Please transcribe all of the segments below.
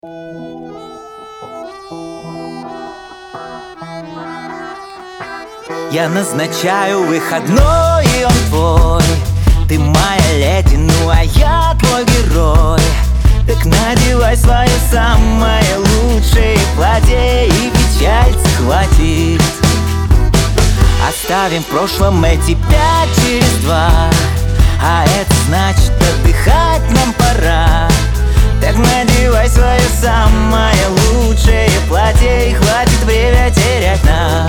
Я назначаю выходной, и он твой. Ты моя леди, ну а я твой герой. Так надевай свое самое лучшее платье, и печаль схватит. Оставим в прошлом эти 5 через 2, а это значит, отдыхать нам пора. Так надевай свое самое лучшее платье, и хватит время терять нам.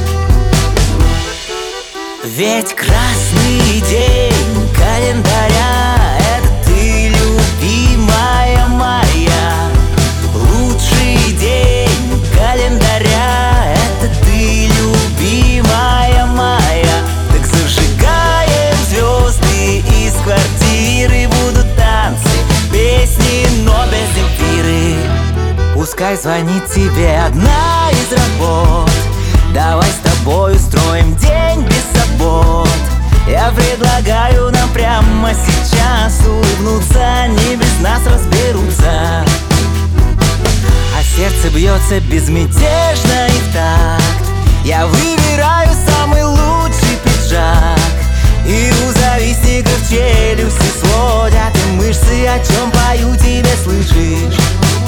Ведь красный день календаря — это ты, любимая моя. Лучший день календаря — это ты, любимая моя. Так зажигаем звезды, из квартиры будут танцы, песни, но без Земфиры. Пускай звонит тебе одна из работ, давай с тобой устроим день без забот. Я предлагаю нам прямо сейчас улыбнуться, не без нас разберутся. А сердце бьется безмятежно и в такт. Я выбираю самый лучший пиджак, и у завистников челюсти сводят, и мышцы о чем пою тебе, слышишь?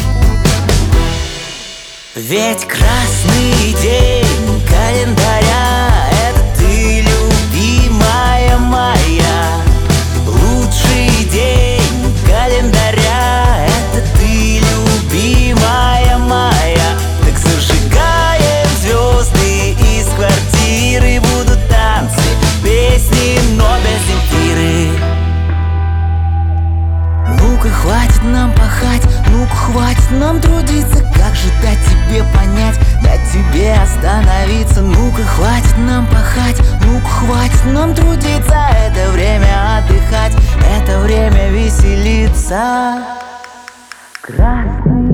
Ведь красный день календаря — это ты, любимая моя. Лучший день календаря — это ты, любимая моя. Так зажигаем звезды, из квартиры будут танцы, песни, но без Земфиры. Ну-ка, хватит нам пахать, ну-ка, хватит нам трудиться. Как же дать тебе понять, дать тебе остановиться? Ну-ка, хватит нам пахать, ну-ка, хватит нам трудиться. Это время отдыхать, это время веселиться. Красный